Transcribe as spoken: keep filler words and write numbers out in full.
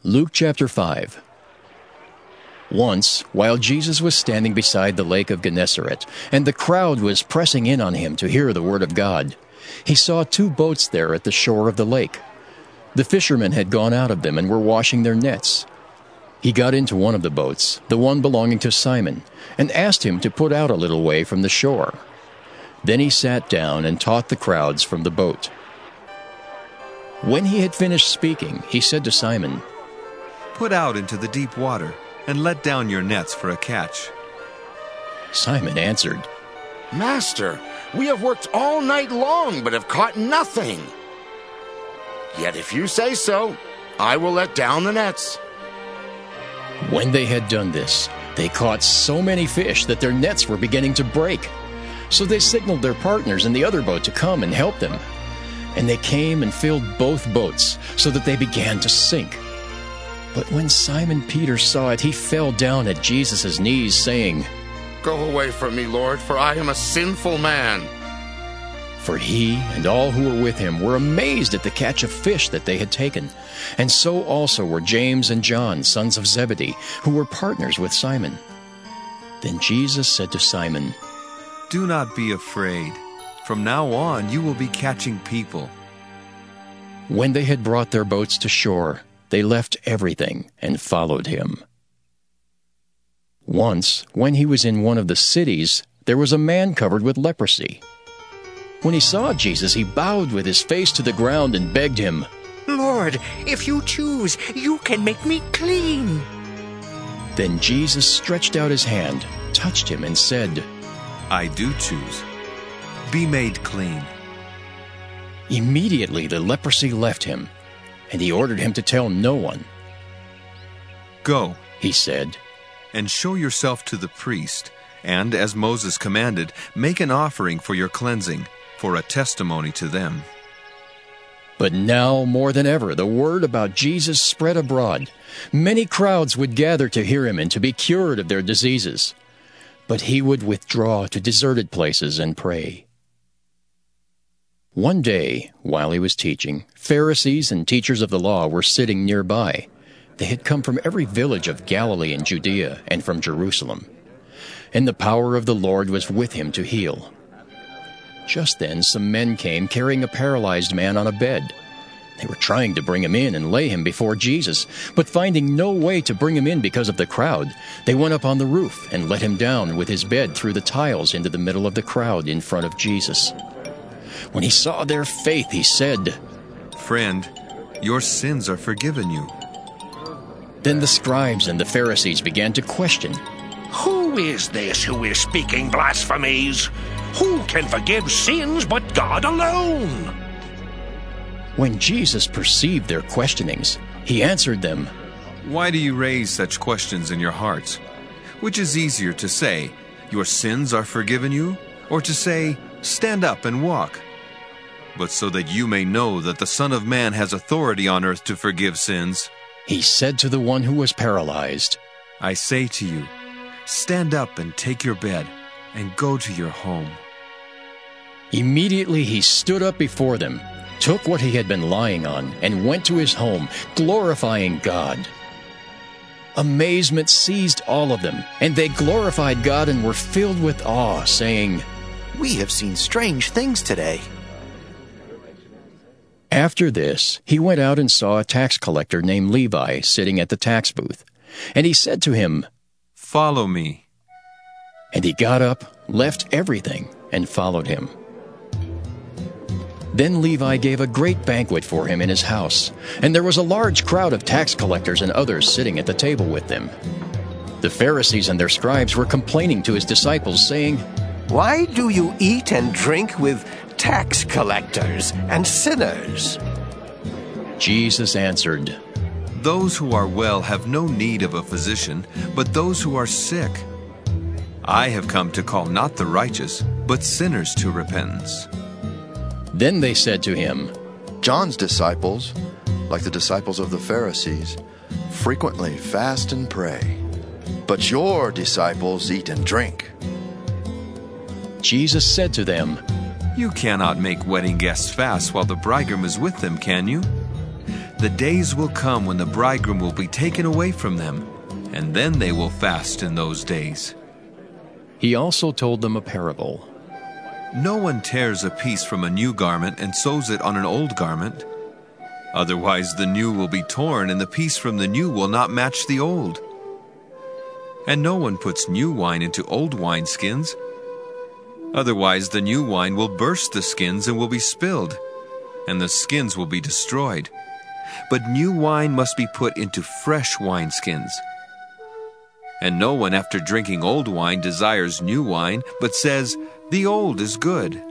Luke chapter five. Once, while Jesus was standing beside the lake of Gennesaret, and the crowd was pressing in on him to hear the word of God, he saw two boats there at the shore of the lake. The fishermen had gone out of them and were washing their nets. He got into one of the boats, the one belonging to Simon, and asked him to put out a little way from the shore. Then he sat down and taught the crowds from the boat. When he had finished speaking, he said to Simon, "Put out into the deep water, and let down your nets for a catch." Simon answered, "Master, we have worked all night long, but have caught nothing. Yet if you say so, I will let down the nets." When they had done this, they caught so many fish that their nets were beginning to break. So they signaled their partners in the other boat to come and help them. And they came and filled both boats, so that they began to sink. But when Simon Peter saw it, he fell down at Jesus' knees, saying, "Go away from me, Lord, for I am a sinful man." For he and all who were with him were amazed at the catch of fish that they had taken. And so also were James and John, sons of Zebedee, who were partners with Simon. Then Jesus said to Simon, "Do not be afraid. From now on you will be catching people." When they had brought their boats to shore, they left everything and followed him. Once, when he was in one of the cities, there was a man covered with leprosy. When he saw Jesus, he bowed with his face to the ground and begged him, "Lord, if you choose, you can make me clean." Then Jesus stretched out his hand, touched him, and said, "I do choose. Be made clean." Immediately the leprosy left him, and he ordered him to tell no one. "Go," he said, "and show yourself to the priest, and, as Moses commanded, make an offering for your cleansing, for a testimony to them." But now, more than ever, the word about Jesus spread abroad. Many crowds would gather to hear him and to be cured of their diseases. But he would withdraw to deserted places and pray. One day, while he was teaching, Pharisees and teachers of the law were sitting nearby. They had come from every village of Galilee and Judea and from Jerusalem. And the power of the Lord was with him to heal. Just then some men came carrying a paralyzed man on a bed. They were trying to bring him in and lay him before Jesus, but finding no way to bring him in because of the crowd, they went up on the roof and let him down with his bed through the tiles into the middle of the crowd in front of Jesus. When he saw their faith, he said, "Friend, your sins are forgiven you." Then the scribes and the Pharisees began to question, Who is this who is speaking blasphemies? Who can forgive sins but God alone? When Jesus perceived their questionings, he answered them, "Why do you raise such questions in your hearts? Which is easier to say, 'Your sins are forgiven you,' or to say, 'Stand up and walk'? But so that you may know that the Son of Man has authority on earth to forgive sins," he said to the one who was paralyzed, "I say to you, stand up and take your bed and go to your home." Immediately he stood up before them, took what he had been lying on, and went to his home, glorifying God. Amazement seized all of them, and they glorified God and were filled with awe, saying, "We have seen strange things today." After this, he went out and saw a tax collector named Levi sitting at the tax booth. And he said to him, "Follow me." And he got up, left everything, and followed him. Then Levi gave a great banquet for him in his house, and there was a large crowd of tax collectors and others sitting at the table with them. The Pharisees and their scribes were complaining to his disciples, saying, "Why do you eat and drink with tax collectors and sinners?" Jesus answered, "Those who are well have no need of a physician, but those who are sick. I have come to call not the righteous, but sinners to repentance." Then they said to him, John's disciples, like the disciples of the Pharisees, frequently fast and pray, but your disciples eat and drink. Jesus said to them, "You cannot make wedding guests fast while the bridegroom is with them, can you? The days will come when the bridegroom will be taken away from them, and then they will fast in those days. He also told them a parable. No one tears a piece from a new garment and sews it on an old garment. Otherwise the new will be torn, and the piece from the new will not match the old. And no one puts new wine into old wineskins. Otherwise the new wine will burst the skins and will be spilled, and the skins will be destroyed. But new wine must be put into fresh wineskins. And no one after drinking old wine desires new wine, but says, 'The old is good.'